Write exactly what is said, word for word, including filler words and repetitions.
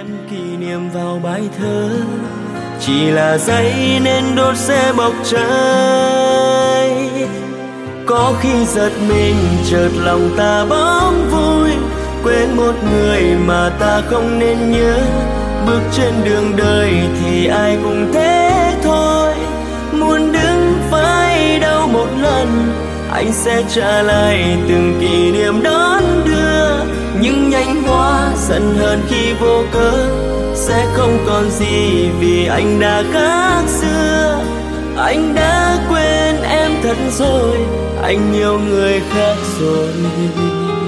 em kỷ niệm vào bài thơ, chỉ là giấy nên đốt sẽ bốc cháy. Có khi giật mình chợt lòng ta bỗng vui, quên một người mà ta không nên nhớ. Bước trên đường đời thì ai cũng thế thôi, muốn đứng vai đâu một lần, anh sẽ trả lại từng kỷ niệm đón đưa. Những nhánh hoa giận hờn khi vô cớ sẽ không còn gì vì anh đã khác xưa. Anh đã quên em thật rồi, anh yêu người khác rồi.